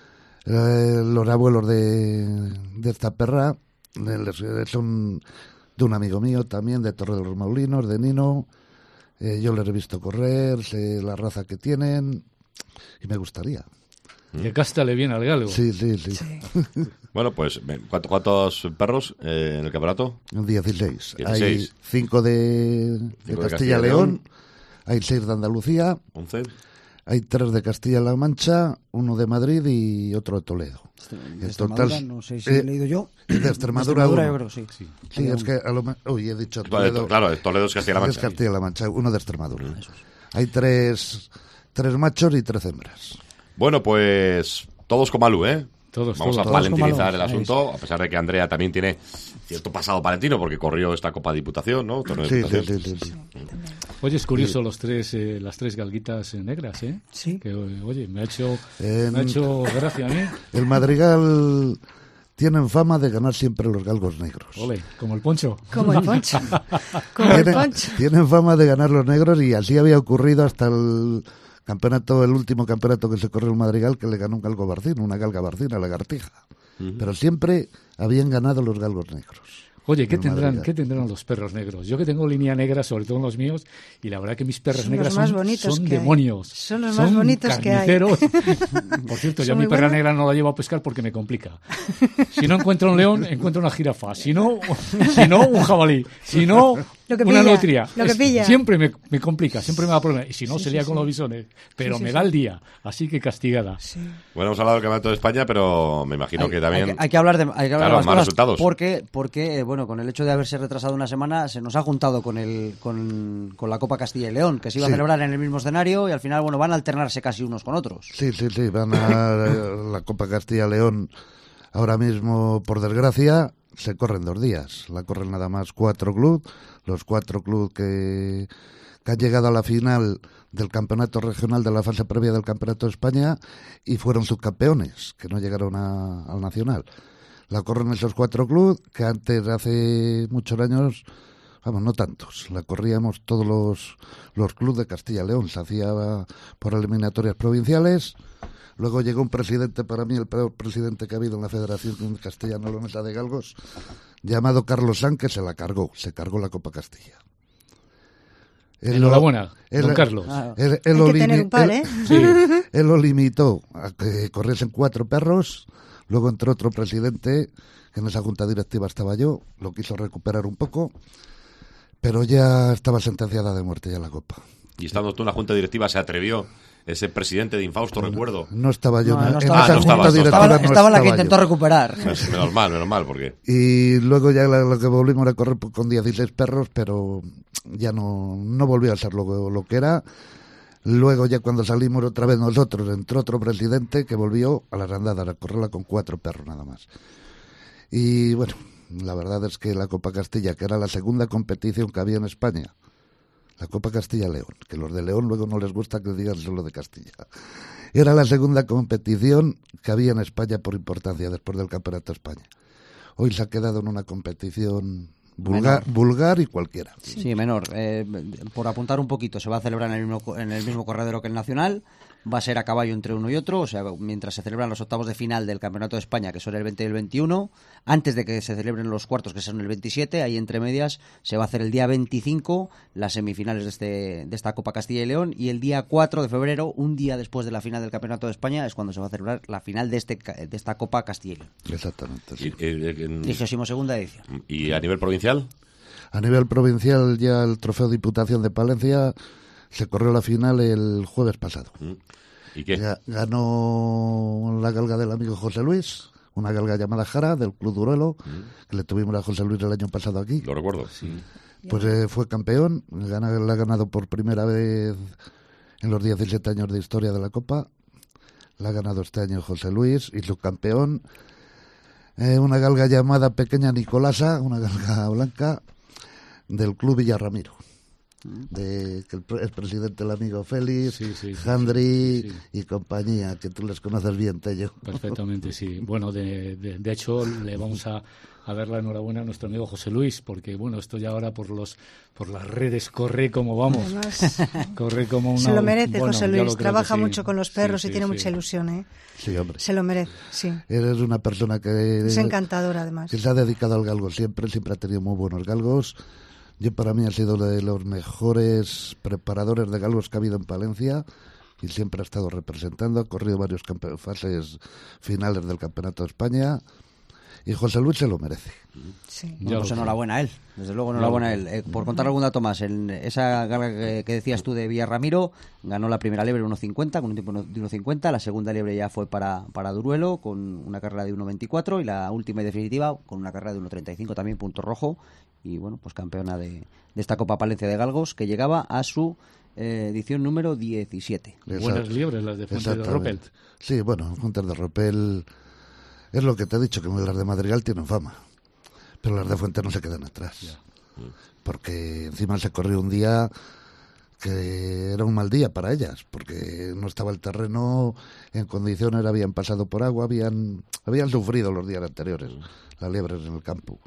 eh, los abuelos de, de esta perra, eh, les- son de un amigo mío también, de Torre de los Maulinos, de Nino. Eh, yo les he visto correr, sé la raza que tienen y me gustaría. Que cástale bien al galgo. Sí, sí, sí. Sí. Bueno, pues, ¿cuánto- ¿cuántos perros eh, en el campeonato? dieciséis. Hay dieciséis. cinco de, de Cinco de Castilla y León, hay seis de Andalucía, once. hay tres de Castilla-La Mancha, uno de Madrid y otro de Toledo. De En Extremadura, total, no sé si eh, he leído yo. De De Extremadura, Extremadura, uno. yo creo, sí. sí. Sí, es que a lo me- Uy, he dicho Vale, Toledo. claro, Toledo es Castilla-La Es Mancha. Castilla-La Mancha, uno de Extremadura. Hay tres, tres machos y tres hembras. Bueno, pues todos con Malú, ¿eh? Todos, Vamos todos. a Todos con valentinizar Malú, el asunto, a pesar de que Andrea también tiene cierto pasado palentino, porque corrió esta Copa Diputación, ¿no? Torneo de Sí, sí, Diputación. sí, sí, sí. Oye, es curioso los tres, eh, las tres galguitas eh, negras, ¿eh? Sí. Que, oye, me ha hecho, En- me ha hecho gracia a mí. El Madrigal tienen fama de ganar siempre los galgos negros. Ole, como el poncho. Como el poncho. Como el Tienen, poncho. tienen fama de ganar los negros, y así había ocurrido hasta el campeonato, el último campeonato que se corrió el Madrigal, que le ganó un galgo barcino, una galga barcina, lagartija. Pero siempre habían ganado los galgos negros. Oye, ¿qué El tendrán, Madrigal. ¿qué tendrán los perros negros? Yo que tengo línea negra, sobre todo en los míos, y la verdad que mis perras Son negras los más son, bonitos son que hay. demonios. Son los más bonitos que hay. carniceros. Por cierto, yo Son a mi muy perra buenos. negra no la llevo a pescar porque me complica. Si no encuentro un león, encuentro una jirafa. Si no, si no un jabalí. Si no, Lo que una pilla, nutria. lo que Es- pilla. Siempre me, me complica, siempre me da problemas. Y si no, Sí, se sí, lía sí. con los bisones. Pero Sí, sí, me sí. da el día. Así que castigada. Sí. Bueno, hemos hablado del Campeonato de España, pero me imagino Hay, que también... hay que, hay que hablar de, hay que hablar Claro, de más, más cosas, resultados. Porque, porque, eh, bueno, con el hecho de haberse retrasado una semana, se nos ha juntado con el con, con la Copa Castilla y León, que se iba Sí. a celebrar en el mismo escenario, y al final, bueno, van a alternarse casi unos con otros. Sí, sí, sí, van a la Copa Castilla-León ahora mismo, por desgracia, se corren dos días. La corren nada más cuatro clubes, los cuatro clubes que, que han llegado a la final del campeonato regional de la fase previa del Campeonato de España y fueron subcampeones, que no llegaron a- al Nacional. La corren esos cuatro clubes que antes, hace muchos años, vamos, no tantos, la corríamos todos los, los clubes de Castilla y León, se hacía por eliminatorias provinciales. Luego llegó un presidente, para mí el peor presidente que ha habido en la Federación Castellano-Leonesa de Galgos, llamado Carlos San, que se la cargó, se cargó la Copa Castilla. Él lo- Enhorabuena, él- don Carlos. Ah, él- él Hay lo que tener limi- un par, él- ¿eh? Sí. él lo limitó a que corriesen cuatro perros. Luego entró otro presidente, que en esa junta directiva estaba yo, lo quiso recuperar un poco, pero ya estaba sentenciada de muerte ya la Copa. Y estando tú en la Junta Directiva, ¿se atrevió ese presidente de infausto recuerdo? No estaba yo No, en, no en estaba- esa Ah, no junta estabas, no directiva. estaba, la- no estaba la que estaba intentó yo. recuperar. Pues menos mal, menos mal, porque... Y luego ya la- lo que volvimos a correr con dieciséis perros, pero ya no, no volvió a ser lo, lo que era. Luego ya cuando salimos otra vez nosotros, entró otro presidente que volvió a las andadas a correrla con cuatro perros nada más. Y bueno, La verdad es que la Copa Castilla, que era la segunda competición que había en España, la Copa Castilla-León, que los de León luego no les gusta que digan solo de Castilla, era la segunda competición que había en España por importancia después del Campeonato de España. Hoy se ha quedado en una competición vulgar, vulgar y cualquiera. Sí, sí menor. Eh, por apuntar un poquito, se va a celebrar en el mismo, en el mismo corredero que el Nacional. Va a ser a caballo entre uno y otro, o sea, mientras se celebran los octavos de final del Campeonato de España, que son el veinte y el veintiuno, antes de que se celebren los cuartos, que son el veintisiete, ahí entre medias se va a hacer el día veinticinco las semifinales de, este, de esta Copa Castilla y León, y el día cuatro de febrero, un día después de la final del Campeonato de España, es cuando se va a celebrar la final de, este, de esta Copa Castilla y León. Exactamente. Sí. trigésima segunda edición. ¿Y a nivel provincial? A nivel provincial, ya el Trofeo Diputación de Palencia se corrió la final el jueves pasado. ¿Y qué? Ganó la galga del amigo José Luis, una galga llamada Jara, del Club Duruelo, mm. que le tuvimos a José Luis el año pasado aquí. Lo recuerdo, sí. Pues eh, fue campeón, gana, la ha ganado por primera vez en los diecisiete años de historia de la Copa. La ha ganado este año José Luis y subcampeón, eh, una galga llamada Pequeña Nicolasa, una galga blanca del Club Villarramiro. De que el, el presidente, el amigo Félix, sí, sí, sí, Jandri sí, sí. y compañía, que tú les conoces bien, Tello. Perfectamente, sí. Bueno, de, de, de hecho, le vamos a, a dar la enhorabuena a nuestro amigo José Luis, porque, bueno, esto ya ahora por los por las redes corre como vamos. Además, corre como una... Se lo merece, bueno, José Luis. Trabaja sí. mucho con los perros sí, y tiene sí, mucha sí. ilusión, ¿eh? Sí, hombre. Se lo merece, sí. Eres una persona que... Es encantadora, además. Que se ha dedicado al galgo siempre, siempre ha tenido muy buenos galgos. Yo para mí ha sido de los mejores preparadores de galgos que ha habido en Palencia y siempre ha estado representando, ha corrido varios campe- fases finales del Campeonato de España y José Luis se lo merece. Sí. Bueno, pues enhorabuena a él, desde luego enhorabuena a él. Eh, por contar algún dato más, en esa galga que, que decías tú de Villarramiro, ganó la primera liebre uno cincuenta con un tiempo de uno cincuenta, la segunda liebre ya fue para, para Duruelo con una carrera de uno veinticuatro y la última y definitiva con una carrera de uno treinta y cinco también, punto rojo, y bueno, pues campeona de, de esta Copa Palencia de Galgos que llegaba a su eh, edición número diecisiete. Exacto. Buenas liebres las de Fuentes de Ropel. Sí, bueno, Fuentes de Ropel es lo que te he dicho, que las de Madrigal tienen fama, pero las de Fuentes no se quedan atrás, yeah. porque encima se corrió un día que era un mal día para ellas, porque no estaba el terreno en condiciones, habían pasado por agua, habían habían sufrido los días anteriores las liebres en el campo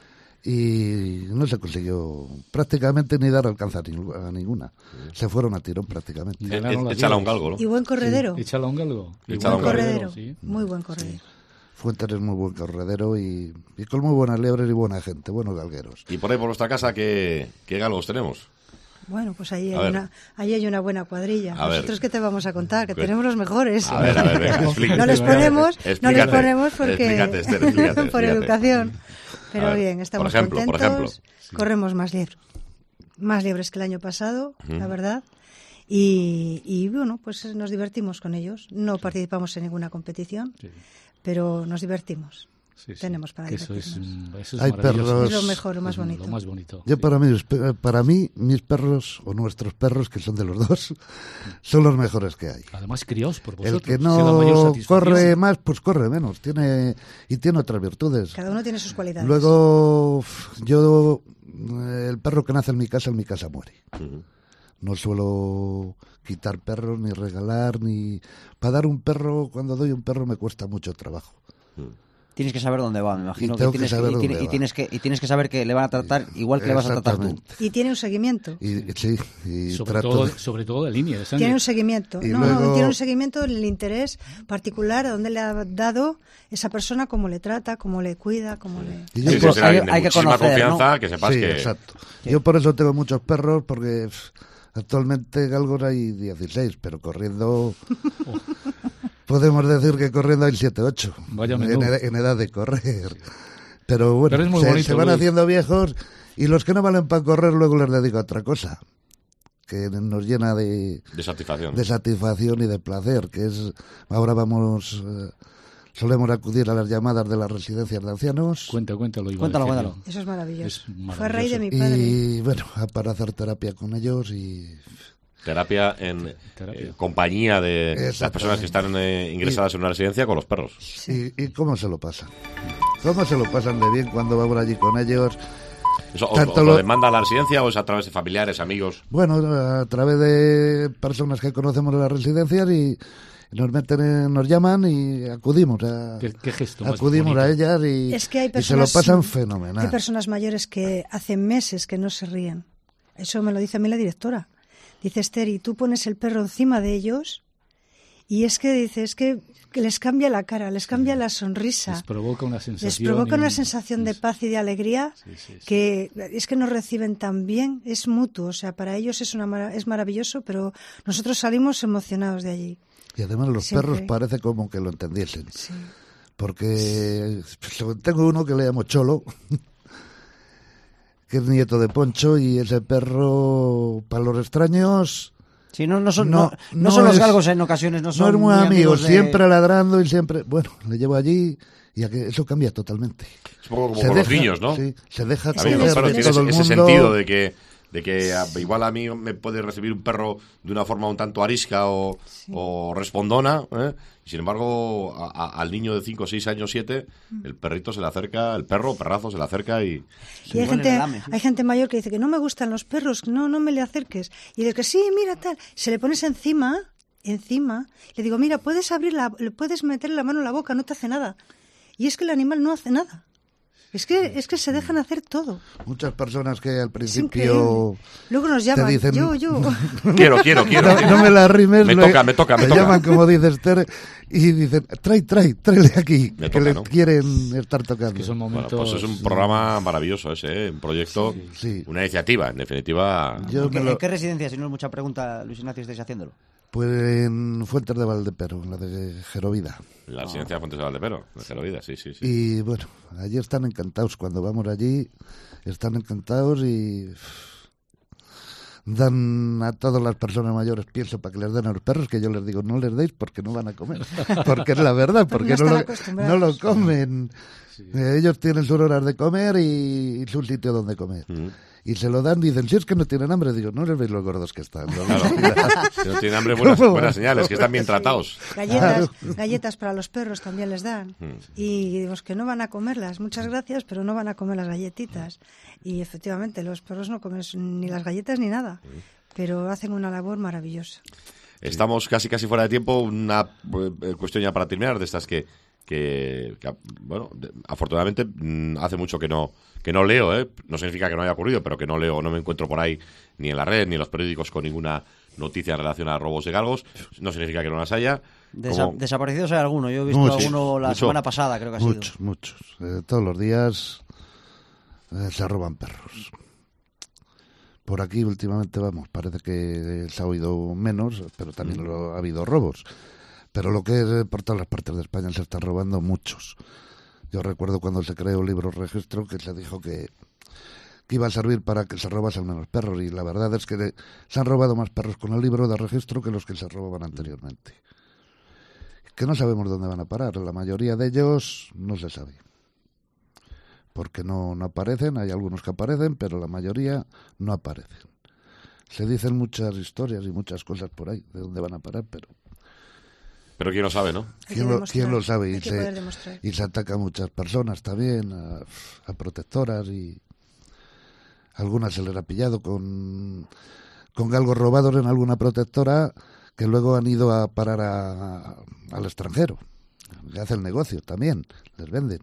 y no se consiguió prácticamente ni dar alcance a ninguna. Se fueron a tirón prácticamente. Échala a un galgo, ¿no? Y buen corredero. Sí, échala a un galgo. Y buen corredero, sí. Muy buen corredero. Sí. Fuentes es muy buen corredero y, y con muy buenas liebres y buena gente, buenos galgueros. Y por ahí por nuestra casa, ¿qué, qué galgos tenemos? Bueno, pues ahí hay, una, ahí hay una buena cuadrilla. A Nosotros ver. ¿Qué te vamos a contar? Que pues, tenemos los mejores. A ver, a ver, venga, explícate. No les ponemos, explícate, no les ponemos porque explícate, Esther, explícate, por explícate. educación. Pero ver, bien, estamos por ejemplo, contentos. Por ejemplo. Sí. Corremos más liebres, más liebres que el año pasado, uh-huh. la verdad. Y, y bueno, pues nos divertimos con ellos. No sí. participamos en ninguna competición, sí. pero nos divertimos. Sí, sí. Tenemos para eso es, eso es Hay perros, es lo mejor, lo más bonito. Lo más bonito. Yo para mí, para mí, mis perros o nuestros perros, que son de los dos, son los mejores que hay. Además criados por vosotros. El que no corre más, pues corre menos, tiene y tiene otras virtudes. Cada uno tiene sus cualidades. Luego, yo, el perro que nace en mi casa, en mi casa muere. Uh-huh. No suelo quitar perros, ni regalar, ni... Para dar un perro, cuando doy un perro me cuesta mucho trabajo. Uh-huh. Tienes que saber dónde va, me imagino. Y, que tienes, que saber y, dónde tiene, va. y, tienes que, y tienes que saber que le van a tratar igual que le vas a tratar tú. Y tiene un seguimiento. Y, sí, y sobre, todo, de... sobre todo de línea de sangre. Tiene un seguimiento. Y no, luego... no, tiene un seguimiento del interés particular, a dónde le ha dado esa persona, cómo le trata, cómo le cuida, cómo le... Y yo sí, por... sí, hay, hay que conocer, confianza, ¿no? que sepas sí, que... exacto. Sí. Yo por eso tengo muchos perros, porque pff, actualmente galgos hay dieciséis, pero corriendo... Podemos decir que corriendo hay siete ocho en, en edad de correr. Pero bueno, Pero se, bonito, se van Luis. haciendo viejos y los que no valen para correr luego les dedico a otra cosa que nos llena de, de satisfacción de satisfacción y de placer, que es ahora vamos eh, solemos acudir a las llamadas de las residencias de ancianos. Cuenta, cuéntalo, Iván. Cuéntalo, cuéntalo. Eso es maravilloso. Es maravilloso. Fue a raíz de mi padre. Y bueno, para hacer terapia con ellos y... Terapia en Terapia. Eh, compañía de las personas que están eh, ingresadas y, en una residencia con los perros. Sí. ¿Y, ¿Y cómo se lo pasan? ¿Cómo se lo pasan de bien cuando vamos allí con ellos? ¿Eso os, Tanto os lo lo- demanda la residencia o es a través de familiares, amigos? Bueno, a través de personas que conocemos de las residencias y nos meten, en- nos llaman y acudimos a, ¿Qué, qué gesto más acudimos a bonito. ellas y, Es que hay y se lo personas, pasan fenomenal. hay personas mayores que hace meses que no se ríen. Eso me lo dice a mí la directora. Dice, Esther, y tú pones el perro encima de ellos y es que dice, es que, que les cambia la cara, les cambia la sonrisa. Les provoca una sensación. Les provoca y una un- sensación de paz y de alegría Sí, sí, sí. que es que nos reciben tan bien, es mutuo, o sea, para ellos es una mara- es maravilloso, pero nosotros salimos emocionados de allí. Y además los Siempre. perros parece como que lo entendiesen. Sí. Porque tengo uno que le llamo Cholo, que es nieto de Poncho, y ese perro, para los extraños, Sí, no, no son, No, no, no no son los es- galgos en ocasiones, no no son es muy amigo, de- siempre ladrando y siempre... Bueno, le llevo allí y a que eso cambia totalmente. Es un poco como Se con los deja- niños, ¿no? Sí, se deja Es A mí que los les- perros les- tienen todo el ese, ese mundo. sentido de que, de que a- igual a mí me puede recibir un perro de una forma un tanto arisca o, o respondona, ¿eh? Y sin embargo a- a- al niño de cinco, seis años, siete, el perrito se le acerca, el perro, perrazo, se le acerca y... Y hay Igual gente, en el lame, sí. hay gente mayor que dice que no me gustan los perros, no, no me le acerques. Y de que sí, mira tal, se le pones encima, encima, le digo, mira, puedes abrir la, le puedes meter la mano en la boca, no te hace nada. Y es que el animal no hace nada. Es que, es que se dejan hacer todo. Muchas personas que al Es principio increíble. Luego nos llaman, te dicen, yo, yo. Quiero, quiero, quiero. no, no me la rimes, Me le- toca, me toca, me te toca. llaman, como dice Esther, y dicen, trae, trae, tráele aquí, Me que toca, le ¿no? quieren estar tocando. Que son Bueno, momentos. pues es un programa maravilloso ese, ¿eh? Un proyecto, Sí. una iniciativa, en definitiva... Yo ¿En qué, me lo- en qué residencia, si no es mucha pregunta, Luis Ignacio, estáis haciéndolo? Pues en Fuentes de Valdepero, la de Gerovida. La residencia de Fuentes de Valdepero, de Gerovida, sí, sí, sí. Y bueno, allí están encantados. Cuando vamos allí, están encantados y uff, dan a todas las personas mayores pienso para que les den a los perros, que yo les digo, no les deis porque no van a comer. Porque es la verdad, porque No no, están lo, acostumbrados. no lo comen. Eh, Ellos tienen sus horas de comer y, y su sitio donde comer. Mm. Y se lo dan, dicen, si es que no tienen hambre, digo, no les veis los gordos que están. ¿no? Claro. Si no tienen hambre, buenas, ¿Cómo? buenas señales, que están bien tratados. Galletas, galletas para los perros también les dan. Mm. Y los que no van a comerlas, muchas gracias, pero no van a comer las galletitas. Y efectivamente, los perros no comen ni las galletas ni nada, pero hacen una labor maravillosa. Estamos casi casi fuera de tiempo. Una eh, cuestión ya para terminar, de estas que, que, que, bueno, de- afortunadamente mm, hace mucho que no que no leo, ¿eh? No significa que no haya ocurrido, pero que no leo, no me encuentro por ahí ni en la red ni en los periódicos con ninguna noticia en relación a robos de galgos. No significa que no las haya. Desa- Como- Desaparecidos hay alguno. Yo he visto Muchos, alguno la mucho. semana pasada, creo que ha sido. Muchos, muchos. Eh, todos los días eh, se roban perros. Por aquí últimamente, vamos, parece que se ha oído menos, pero también lo- ha habido robos. Pero lo que es eh, por todas las partes de España se están robando muchos. Yo recuerdo cuando se creó el libro registro que se dijo que, que iba a servir para que se robasen menos perros. Y la verdad es que de- se han robado más perros con el libro de registro que los que se robaban anteriormente. Que no sabemos dónde van a parar. La mayoría de ellos no se sabe. Porque no, no aparecen, hay algunos que aparecen, pero la mayoría no aparecen. Se dicen muchas historias y muchas cosas por ahí de dónde van a parar, pero Pero quién lo sabe, ¿no? Hay que ¿quién lo, demostrar, quién lo sabe? hay Y que se, poder demostrar. y se ataca a muchas personas también, a, a protectoras, y algunas se les ha pillado con, con galgos robados en alguna protectora que luego han ido a parar a, al extranjero. Le hacen negocio también, les venden.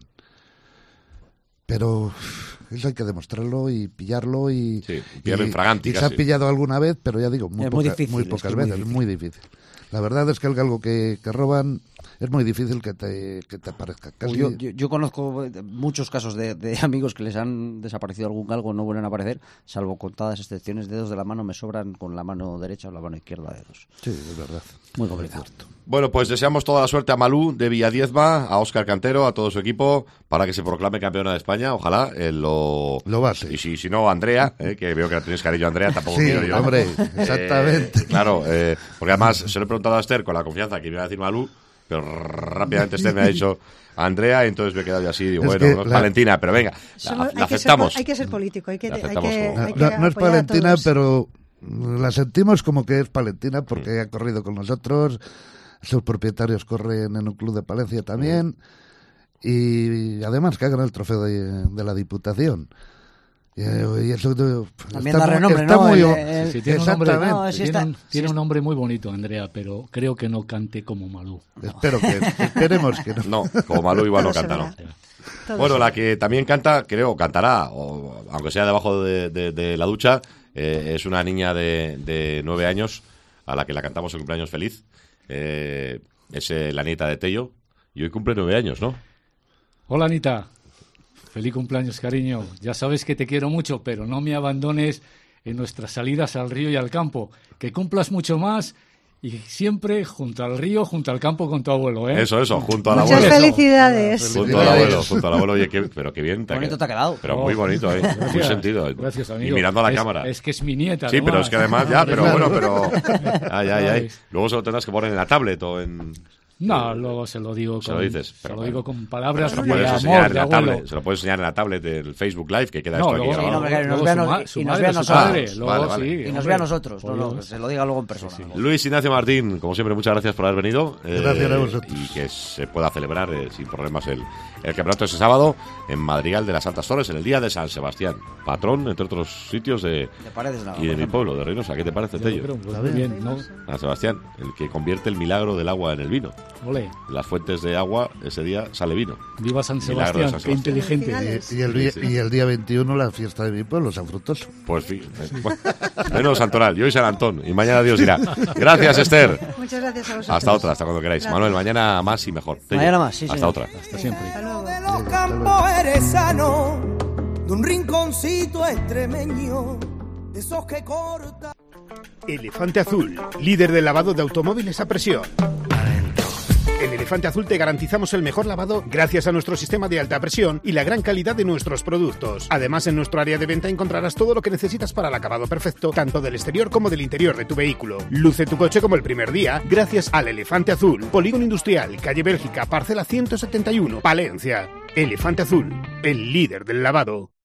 Pero eso hay que demostrarlo y pillarlo y, Sí, pillarlo y- infraganti y se ha casi. pillado alguna vez, pero ya digo, muy, Es muy poca- difícil, muy es pocas que es muy veces, difícil. muy difícil. La verdad es que el galgo que, que roban es muy difícil que te, que te aparezca. Casi, Yo, yo, yo conozco muchos casos de, de amigos que les han desaparecido algún galgo, no vuelven a aparecer, salvo contadas excepciones. Dedos de la mano me sobran con la mano derecha o la mano izquierda dedos. Sí, es verdad. Muy complicado. Bueno, pues deseamos toda la suerte a Malú de Villadiezma, a Óscar Cantero, a todo su equipo, para que se proclame campeona de España. Ojalá eh, lo... Lo va a ser. Y si, si no, Andrea, eh, que veo que la tenéis cariño a Andrea, tampoco Sí, quiero yo. hombre, Eh, exactamente. claro, eh, porque además se lo he preguntado a Esther con la confianza que me iba a decir Malú, pero rápidamente Esther me ha dicho Andrea, y entonces me he quedado yo así, digo, Es bueno, que no es la- Valentina, pero venga, Somos- la, hay, la que ser, aceptamos. hay que ser político, hay que, La hay aceptamos que, como- hay que No, no es apoyar a Valentina, todos. pero la sentimos como que es Valentina porque Mm. ha corrido con nosotros. Sus propietarios corren en un club de Palencia también. y además que hagan el trofeo de, de la Diputación. Y, y eso también está, da renombre, está ¿no? muy, El, el, sí, tiene un nombre, no, si tiene, está, un, si tiene está. un nombre muy bonito, Andrea, pero creo que no cante como Malú. Espero que, esperemos que no. No, como Malú igual no canta, ¿no? Todo Bueno, se la verá. que también canta, creo, cantará, o, aunque sea debajo de, de, de la ducha, eh, es una niña de, de nueve años a la que la cantamos el cumpleaños feliz. Eh, es eh, la nieta de Tello y hoy cumple nueve años, ¿no? Hola, Anita. Feliz cumpleaños, cariño. Ya sabes que te quiero mucho, pero no me abandones en nuestras salidas al río y al campo. Que cumplas mucho más y siempre junto al río, junto al campo con tu abuelo, ¿eh? Eso, eso, junto al Muchas abuelo. felicidades. Junto al abuelo, junto al abuelo. Oye, qué, pero qué bien te ha Bonito quedado. te ha quedado. Pero Oh, muy bonito, ¿eh? Muy gracias. sentido. Gracias, Y amigo. mirando a la Es- cámara. Es que es mi nieta, Sí, pero es que además ya, pero Claro. bueno, pero... Ay, ay, ay. Luego se lo tendrás que poner en la tablet o en... No, luego se lo digo Se con, lo dices, se pero lo bueno. digo con palabras Se lo de puedes amor, enseñar en de la abuelo. tablet, se lo puedes enseñar en la tablet del Facebook Live, que queda No, esto luego, aquí Sí, no, grabado. hombre, que nos luego vea su no- ma- y su nos madre, vea a su nosotros. padre, Ah, luego vale, vale. sí, Y nos hombre. ve a nosotros, no, Por no, Dios. que se lo diga luego en persona. Sí, sí. Luis Ignacio Martín, como siempre, muchas gracias por haber venido. eh, Gracias a vosotros. Y que se pueda celebrar eh, sin problemas el, el campeonato ese sábado en Madrigal de las Altas Torres, en el día de San Sebastián. Patrón, entre otros sitios de, De Paredes de Nava, y de por mi ejemplo. pueblo, de Reynosa. ¿Qué te parece, Ya lo Tello? creo, pues muy bien, ¿no? San Sebastián, el que convierte el milagro del agua en el vino. Ole, Las fuentes de agua, ese día sale vino. viva San Milagro de Sebastián, San qué Sebastián. inteligente. Y, y el, día- y el día veintiuno la fiesta de mi pueblo, San Fructoso. Pues fin, bueno, menos Santoral, y hoy San Antón, y mañana Dios dirá. Gracias, Esther. Muchas gracias a vosotros. Hasta otra, hasta cuando queráis. Gracias. Manuel, mañana más y mejor. Tello, Mañana más, sí, Hasta señor. otra. Hasta siempre. Hasta luego. De los campos eres sano, de un rinconcito extremeño, de esos que cortan. Elefante Azul, líder del lavado de automóviles a presión. En Elefante Azul te garantizamos el mejor lavado gracias a nuestro sistema de alta presión y la gran calidad de nuestros productos. Además, en nuestro área de venta encontrarás todo lo que necesitas para el acabado perfecto, tanto del exterior como del interior de tu vehículo. Luce tu coche como el primer día gracias al Elefante Azul. Polígono Industrial, calle Bélgica, parcela ciento setenta y uno, Palencia. Elefante Azul, el líder del lavado.